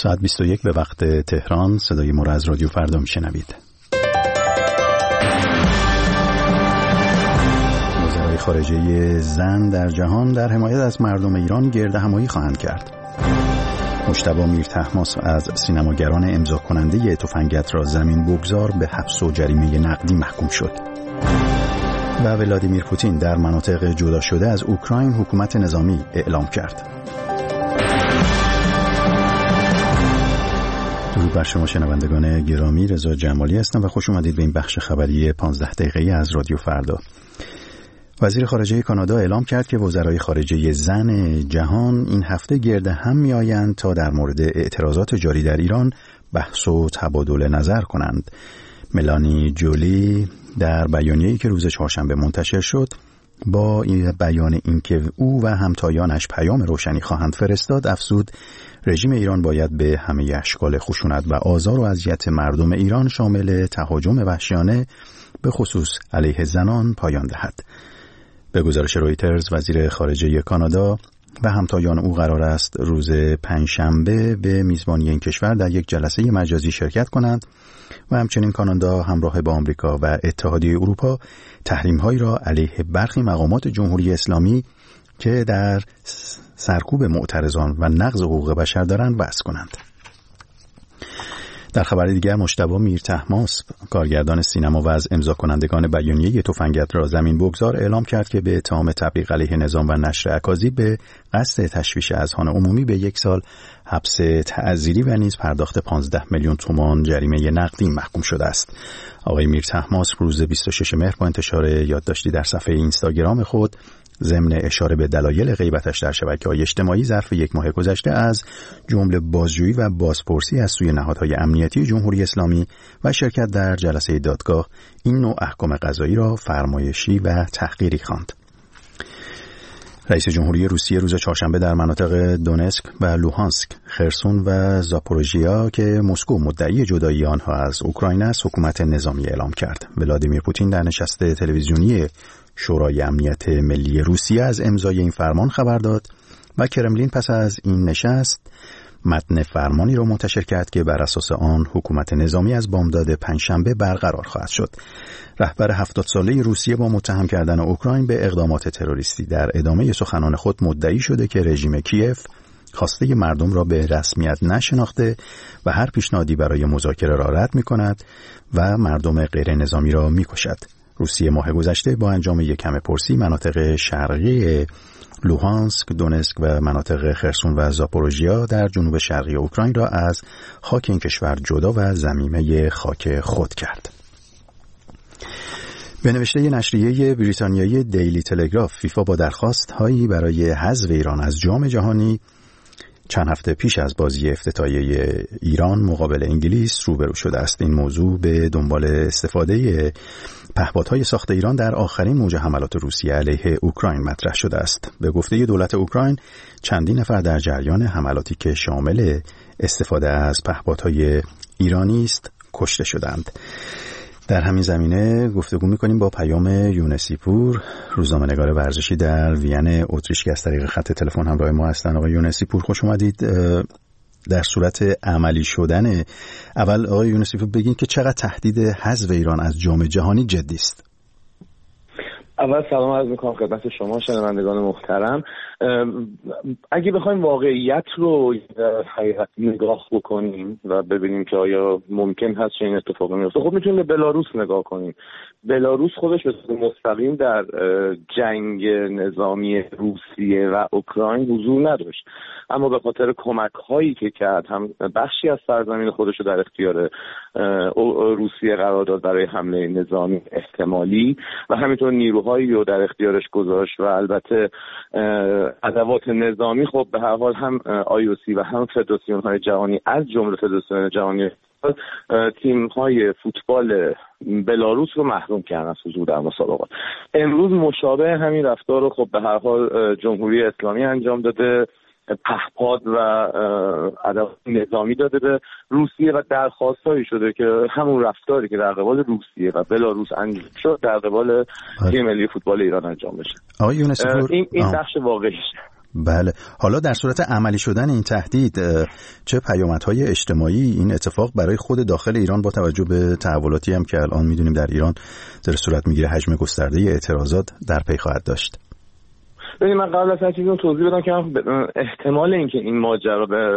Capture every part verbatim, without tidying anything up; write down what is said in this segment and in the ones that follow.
ساعت بیست و یک به وقت تهران. صدای ما را از رادیو فردا میشنوید. وزرای خارجه زن در جهان در حمایت از مردم ایران گرد همایی خواهند کرد. مجتبی میرطهماسب از سینماگران امضا کننده تفنگت را زمین بگذار به حبس و جریمه نقدی محکوم شد. و ولادیمیر پوتین در مناطق جدا شده از اوکراین حکومت نظامی اعلام کرد. درود بر شما شنوندگان گرامی، رضا جمالی هستم و خوش اومدید به این بخش خبری پانزده دقیقه‌ای از رادیو فردا. وزیر خارجه کانادا اعلام کرد که وزرای خارجه زن جهان این هفته گرد هم می‌آیند تا در مورد اعتراضات جاری در ایران بحث و تبادل نظر کنند. ملانی جولی در بیانیه‌ای که روز چهارشنبه منتشر شد با این بیان اینکه او و همتایانش پیام روشنی خواهند فرستاد افزود رژیم ایران باید به همه اشکال خشونت و آزار و اذیت مردم ایران شامل تهاجم وحشیانه به خصوص علیه زنان پایان دهد. به گزارش رویترز وزیر خارجه کانادا و همتایان او قرار است روز پنجشنبه به میزبانی این کشور در یک جلسه مجازی شرکت کنند و همچنین کانادا همراه با آمریکا و اتحادیه اروپا تحریم‌هایی را علیه برخی مقامات جمهوری اسلامی که در سرکوب معترضان و نقض حقوق بشر دارند وضع کنند. در خبر دیگر مجتبی میرطهماسب کارگردان سینما و از امضا کنندگان بیانیه تفنگت را زمین بگذار اعلام کرد که به اتهام تبلیغ علیه نظام و نشر اکاذیب به قصد تشویش اذهان عمومی به یک سال حبس تعزیری و نیز پرداخت پانزده میلیون تومان جریمه نقدی محکوم شده است. آقای میرطهماسب روز بیست و شش مهر با انتشار یادداشتی در صفحه اینستاگرام خود ضمن اشاره به دلایل غیبتش در شبکه‌های اجتماعی ظرف یک ماه گذشته از جمله بازجویی و بازپرسی از سوی نهادهای امنیتی جمهوری اسلامی و شرکت در جلسه دادگاه این نوع احکام قضایی را فرمایشی و تحقیری خواند. رئیس جمهوری روسیه روز چهارشنبه در مناطق دونسک و لوهانسک، خرسون و زاپوروژیا که مسکو مدعی جدایی آنها از اوکراین است حکومت نظامی اعلام کرد. ولادیمیر پوتین در نشست تلویزیونی شورای امنیت ملی روسیه از امضای این فرمان خبر داد و کرملین پس از این نشست متن فرمانی را منتشر کرد که بر اساس آن حکومت نظامی از بامداد پنجشنبه برقرار خواهد شد. رهبر هفتاد ساله روسیه با متهم کردن اوکراین به اقدامات تروریستی در ادامه سخنان خود مدعی شده که رژیم کیف خواسته مردم را به رسمیت نشناخته و هر پیشنهادی برای مذاکره را رد می‌کند و مردم غیر نظامی را می‌کشد. روسیه ماه گذشته با انجام یک همه‌پرسی مناطق شرقی لوهانسک، دونسک و مناطق خرسون و زاپوروژیا در جنوب شرقی اوکراین را از خاک این کشور جدا و ضمیمه خاک خود کرد. به نوشته نشریه بریتانیایی دیلی تلگراف، فیفا با درخواست‌هایی برای حذف ایران از جام جهانی چند هفته پیش از بازی افتتاحیه ایران مقابل انگلیس روبرو شده است. این موضوع به دنبال استفاده پهپادهای ساخت ایران در آخرین موج حملات روسیه علیه اوکراین مطرح شده است. به گفته دولت اوکراین چندین نفر در جریان حملاتی که شامل استفاده از پهپادهای ایرانی است کشته شدند. در همین زمینه گفتگو می‌کنیم با پیام یونسیپور، روزنامه‌نگار ورزشی در وین اتریش که از طریق خط تلفن همراه ما هستند. آقای یونسیپور خوش اومدید. در صورت عملی شدن اول آقای یونسیپور بگین که چقدر تهدید حذف ایران از جام جهانی جدی است. اول سلام عرض میکنم خدمت شما شنوندگان محترم. اگه بخوایم واقعیت رو حقیقت نگاه بکنیم و ببینیم که آیا ممکن هست چنین اتفاقی بیفته، خب میتونیم به بلاروس نگاه کنیم. بلاروس خودش به صورت مستقیم در جنگ نظامی روسیه و اوکراین حضور نداشت، اما به خاطر کمک هایی که کرد هم بخشی از سرزمین خودش رو در اختیار روسیه قرار داد برای حمله نظامی احتمالی و همینطور نیروهایی رو در اختیارش گذاشت و البته ادوات نظامی. خب به هر حال هم آی او سی و هم فدراسیون های جهانی از جمله فدراسیون جهانی تیم های فوتبال بلاروس رو محروم کردن از حضور در مسابقات. امروز مشابه همین رفتار رو خب به هر حال جمهوری اسلامی انجام داده، پهپاد و ادوات نظامی داده به روسیه و درخواستایی شده که همون رفتاری که در قبال روسیه و بلاروس انجام شد در قبال تیم ملی فوتبال ایران انجام بشه. آقای یونسیپور این این بخش واقعیشه. بله، حالا در صورت عملی شدن این تهدید چه پیامدهای اجتماعی این اتفاق برای خود داخل ایران با توجه به تحولاتی هم که الان میدونیم در ایران در صورت میگیره، حجم گسترده اعتراضات در پی خواهد داشت؟ ببین، من قبل از هر چیزی توضیح بدم که احتمال اینکه این ماجرا به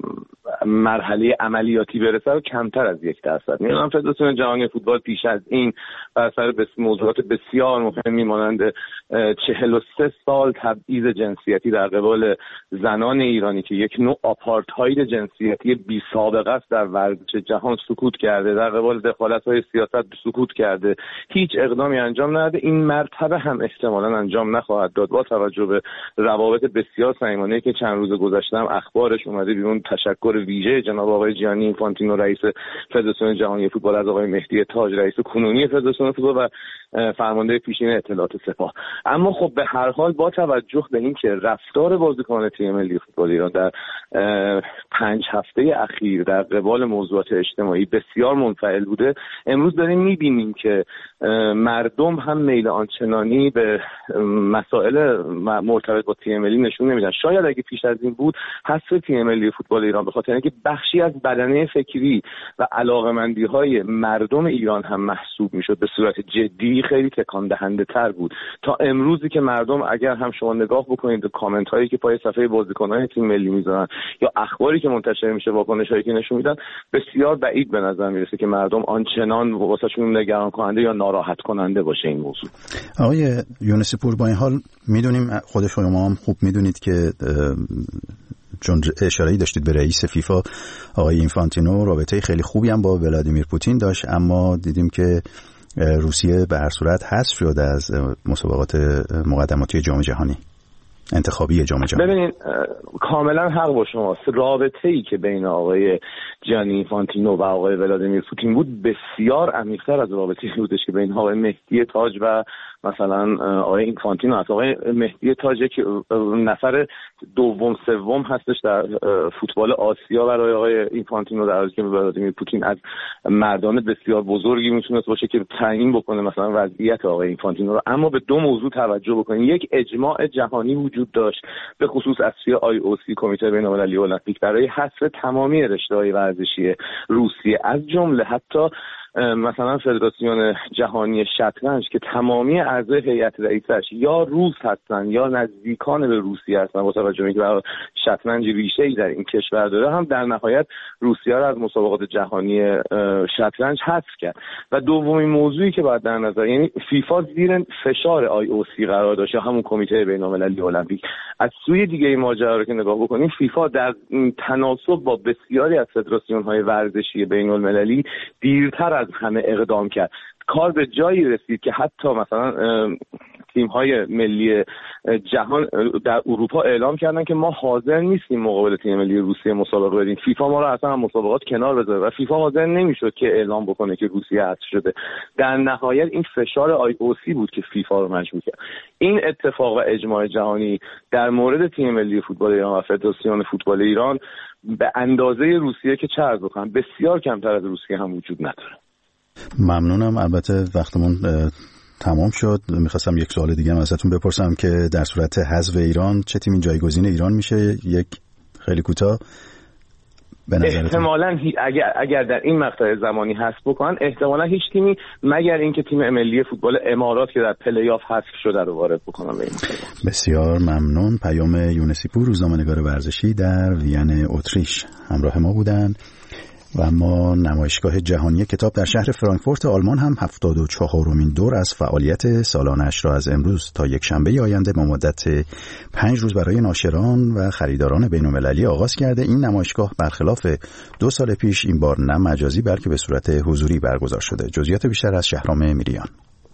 مرحله عملیاتی برسه رو کمتر از یک درصد میدونم. فدراسیون جهانی فوتبال پیش از این بر سر موضوعات بسیار مهمی مانند چهل و سه سال تبعیض جنسیتی در قبال زنان ایرانی که یک نوع آپارتاید جنسیتی بی سابقه است در ورزش جهان سکوت کرده، در قبال دخالت‌های سیاست سکوت کرده، هیچ اقدامی انجام نداده. این مرتبه هم احتمالاً انجام نخواهد داد با توجه به روابط بسیار صمیمانه‌ای که چند روز گذشته هم اخبارش اومده بیرون. تشکر ویژه جناب آقای جیانی اینفانتینو رئیس فدراسیون جهانی فوتبال از آقای مهدی تاج رئیس کنونی فدراسیون فوتبال و فرمانده پیشین اطلاعات سپاه. اما خب به هر حال با توجه به اینکه رفتار بازیکنان تیم ملی فوتبال ایران در پنج هفته اخیر در قبال موضوعات اجتماعی بسیار منفعل بوده، امروز داریم می‌بینیم که مردم هم میل آنچنانی به مسائل مرتبط با تیم ملی نشون نمیدن. شاید اگه پیش از این بود حذف تیم ملی فوتبال ایران به خاطر اینکه بخشی از بدنه فکری و علاقه‌مندی‌های مردم ایران هم محسوب میشد به صورت جدی خیلی تکان دهنده تر بود تا امروزی که مردم اگر هم شما نگاه بکنید کامنت هایی که پای صفحه بازیکنان تیم ملی میذارن یا اخباری که منتشر میشه، واکنش هایی که نشون میدن، بسیار بعید به نظر میرسه که مردم آنچنان واسهشون نگران کننده یا ناراحت کننده باشه این موضوع. آقای یونسی پور، با این حال میدونیم، خود شما هم خوب میدونید که چون اشاره‌ای داشتید به رئیس فیفا آقای اینفانتینو، رابطه خیلی خوبی هم با ولادیمیر پوتین داشت، اما دیدیم که روسیه به هر صورت حذف شد از مسابقات مقدماتی جام جهانی، انتخابی جام جهانی. ببینید، کاملا حق با شماست. رابطه‌ای که بین آقای جانی اینفانتینو و آقای ولادیمیر پوتین بود بسیار عمیق‌تر از رابطه‌ای بودش که بین آقای مهدی تاج و مثلا آقای اینفانتینو است. آقای مهدی تاج که نفر دوم سوم هستش در فوتبال آسیا برای آقای اینفانتینو، در حالی که ولادیمیر پوتین از مردان بسیار بزرگی میتونست باشه که تعیین بکنه مثلا وضعیت آقای اینفانتینو رو. اما به دو موضوع توجه بکنید. یک، اجماع جهانی وجود داشت به خصوص از سوی آی او سی، کمیته بین‌المللی المپیک، برای حذف تمامی رشته‌های ورزشی روسیه، از جمله حتی مثلا فدراسیون جهانی شطرنج که تمامی اعضای هیئت رئیسش یا روس هستن یا نزدیکان به روسیه هستن، با توجه به اینکه شطرنج ریشه‌ای در این کشور داره، هم در نهایت روسیه را از مسابقات جهانی شطرنج حذف کرد. و دومین موضوعی که باید در نظر، یعنی فیفا زیر فشار آی او سی قرار داشت یا همون کمیته بین‌المللی المپیک. از سوی دیگه این ماجرا رو که نگاه بکنیم، فیفا در تناسب با بسیاری از فدراسیون‌های ورزشی بین‌المللی دیرتر از همه اقدام کرد. کار به جایی رسید که حتی مثلا تیم‌های ملی جهان در اروپا اعلام کردن که ما حاضر نیستیم مقابل تیم ملی روسیه مسابقه بدیم. فیفا ما رو اصلا مسابقات کنار بذاره و فیفا حاضر نمیشد که اعلام بکنه که روسیه حذف شده. در نهایت این فشار آی او سی بود که فیفا رو مجبور کرد. این اتفاق و اجماع جهانی در مورد تیم ملی فوتبال ایران و فدراسیون فوتبال ایران به اندازه روسیه که چه عرض بکنم بسیار کمتر از روسیه هم وجود نداره. ممنونم. البته وقتمون تمام شد. میخواستم یک سوال دیگه هم ازتون بپرسم که در صورت حذف ایران چه تیمی جایگزین ایران میشه؟ یک خیلی کوتاه به نظرتون. احتمالاً اگر اگر در این مقطع زمانی حذف بکنن، احتمالاً هیچ تیمی مگر اینکه تیم ملی فوتبال امارات که در پلی آف حذف شده رو وارد بکنن به این مسابقه. بسیار ممنون. پیام یونسی پور، روزنامه‌نگار ورزشی در وین اتریش، همراه ما بودن. و ما نمایشگاه جهانی کتاب در شهر فرانکفورت آلمان هم هفتاد و چهارمین دور از فعالیت سالانه‌اش را از امروز تا یک شنبه آینده با مدت پنج روز برای ناشران و خریداران بین‌المللی آغاز کرده. این نمایشگاه برخلاف دو سال پیش این بار نه مجازی بلکه به صورت حضوری برگزار شده. جزئیات بیشتر از شهرام میریان.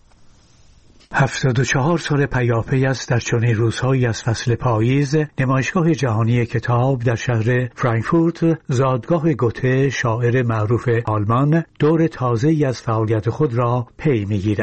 هفتاد و چهار سال پیاپی است در چنین روزهایی از فصل پاییز نمایشگاه جهانی کتاب در شهر فرانکفورت، زادگاه گوته شاعر معروف آلمان، دور تازه‌ای از فعالیت خود را پی می‌گیرد.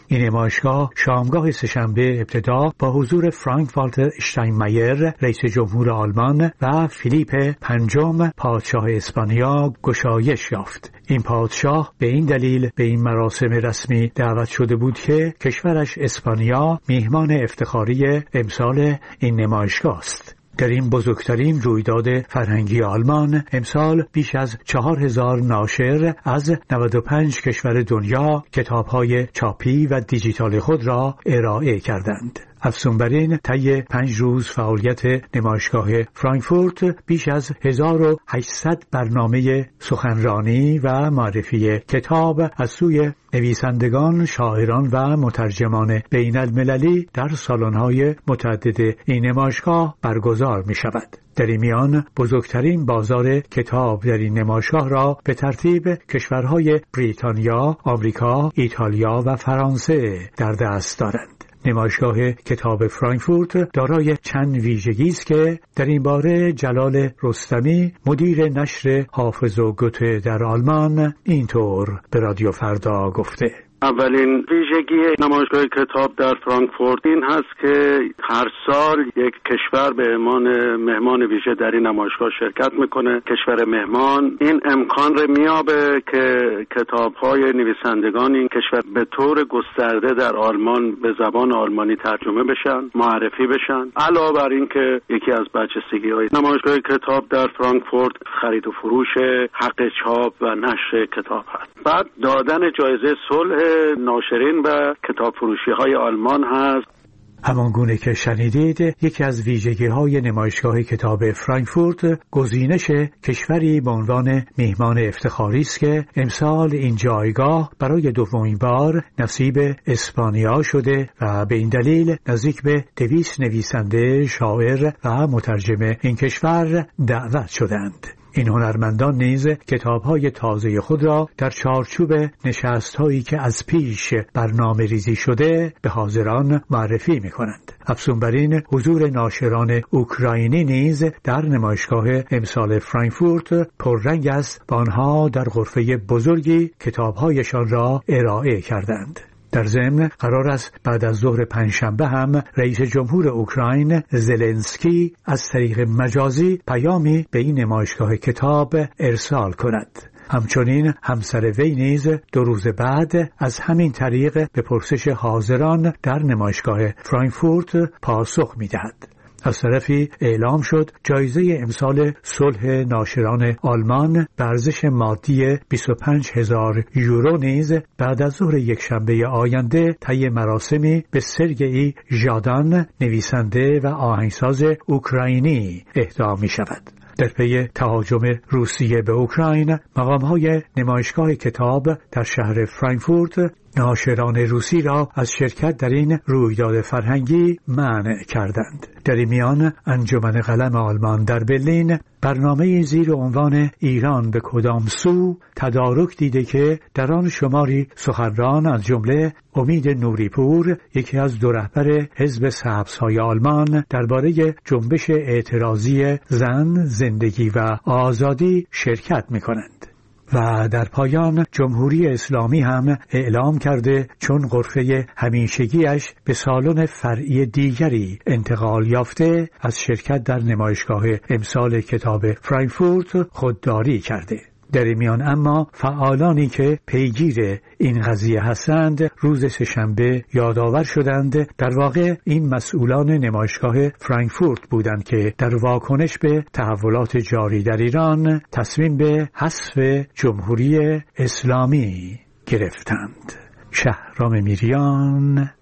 این نمایشگاه شامگاه سه‌شنبه ابتدا با حضور فرانک والتر اشتاینمایر رئیس جمهور آلمان و فیلیپ پنجم پادشاه اسپانیا گشایش یافت. این پادشاه به این دلیل به این مراسم رسمی دعوت شده بود که کشورش اسپانیا میهمان افتخاری امسال این نمایشگاه است. در این بزرگترین رویداد فرهنگی آلمان امسال بیش از چهار هزار ناشر از نود و پنج کشور دنیا کتاب‌های چاپی و دیجیتال خود را ارائه کردند. افزون بر این طی پنج روز فعالیت نمایشگاه فرانکفورت بیش از هزار و هشتصد برنامه سخنرانی و معرفی کتاب از سوی نویسندگان، شاعران و مترجمان بین المللی در سالن‌های متعدد این نمایشگاه برگزار می شود. در این میان بزرگترین بازار کتاب در این نمایشگاه را به ترتیب کشورهای بریتانیا، آمریکا، ایتالیا و فرانسه در دست دارند. نمایشگاه کتاب فرانکفورت دارای چند ویژگی است که در این باره جلال رستمی مدیر نشر حافظ و گوته در آلمان اینطور به رادیو فردا گفته: اولین ویژگی نمایشگاه کتاب در فرانکفورت این هست که هر سال یک کشور به عنوان مهمان ویژه در این نمایشگاه شرکت میکنه. کشور مهمان این امکان رو میابه که کتاب‌های نویسندگان این کشور به طور گسترده در آلمان به زبان آلمانی ترجمه بشن، معرفی بشن. علاوه بر این که یکی از برجستگی‌های نمایشگاه کتاب در فرانکفورت خرید و فروش حق چاپ و نشر کتاب هست. بعد دادن جایزه صلح ناشرین و کتاب فروشی های آلمان هست. همان گونه که شنیدید، یکی از ویژگی های نمایشگاه کتاب فرانکفورت گزینش کشوری به عنوان میهمان افتخاری است که امسال این جایگاه برای دومین بار نصیب اسپانیا شده و به این دلیل نزدیک به دویست نویسنده، شاعر و مترجم این کشور دعوت شدند. این هنرمندان نیز کتاب‌های تازه خود را در چارچوب نشست‌هایی که از پیش برنامه ریزی شده به حاضران معرفی می‌کنند. افزون بر این حضور ناشران اوکراینی نیز در نمایشگاه امسال فرانکفورت پررنگ است و آنها در غرفه بزرگی کتاب‌هایشان را ارائه کردند. در ضمن قرار است بعد از ظهر پنجشنبه هم رئیس جمهور اوکراین زلنسکی از طریق مجازی پیامی به این نمایشگاه کتاب ارسال کند. همچنین همسر وی نیز دو روز بعد از همین طریق به پرسش حاضران در نمایشگاه فرانکفورت پاسخ می‌دهد. از طرفی اعلام شد جایزه امسال صلح ناشران آلمان به ارزش مادی بیست و پنج هزار یورو نیز بعد از ظهر یک شنبه آینده طی مراسمی به سرگئی ژادان نویسنده و آهنگساز اوکراینی اهدا می شود. در پی تهاجم روسیه به اوکراین، مقام‌های نمایشگاه کتاب در شهر فرانکفورت ناشران روسی را از شرکت در این رویداد فرهنگی منع کردند. در این میان انجمن قلم آلمان در برلین برنامه زیر عنوان ایران به کدام سو تدارک دیده که در آن شماری سخنران از جمله امید نوریپور، یکی از دو رهبر حزب سبزهای آلمان، درباره جنبش اعتراضی زن، زندگی و آزادی شرکت می‌کنند. و در پایان جمهوری اسلامی هم اعلام کرده چون غرفه همیشگیش به سالن فرعی دیگری انتقال یافته از شرکت در نمایشگاه امسال کتاب فرانکفورت خودداری کرده. در این میان اما فعالانی که پیگیر این قضیه هستند روز سه‌شنبه یادآور شدند در واقع این مسئولان نمایشگاه فرانکفورت بودند که در واکنش به تحولات جاری در ایران تصمیم به حذف جمهوری اسلامی گرفتند. شهرام میریان،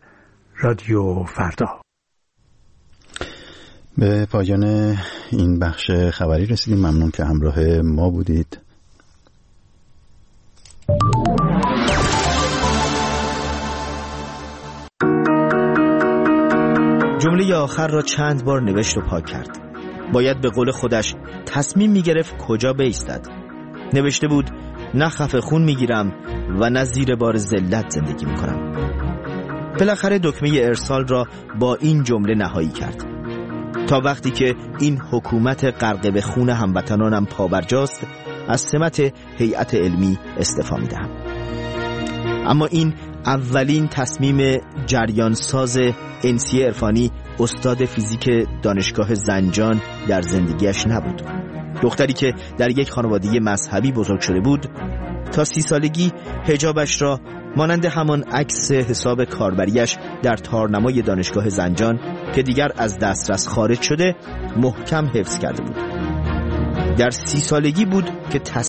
رادیو فردا. به پایان این بخش خبری رسیدیم. ممنون که همراه ما بودید. جمله آخر را چند بار نوشت و پاک کرد. باید به قول خودش تصمیم میگرفت کجا بایستد. نوشته بود نه خفه خون میگیرم و نه زیر بار ذلت زندگی میکنم. بالاخره دکمه ارسال را با این جمله نهایی کرد. تا وقتی که این حکومت غرق به خون هموطنانم پابرجاست از سمت هیئت علمی استعفا میدهم. اما این اولین تصمیم جریان ساز انسی عرفانی استاد فیزیک دانشگاه زنجان در زندگیش نبود. دختری که در یک خانواده مذهبی بزرگ شده بود، تا سی سالگی حجابش را مانند همان عکس حساب کاربریش در تارنمای دانشگاه زنجان که دیگر از دسترس خارج شده محکم حفظ کرده بود. در سی سالگی بود که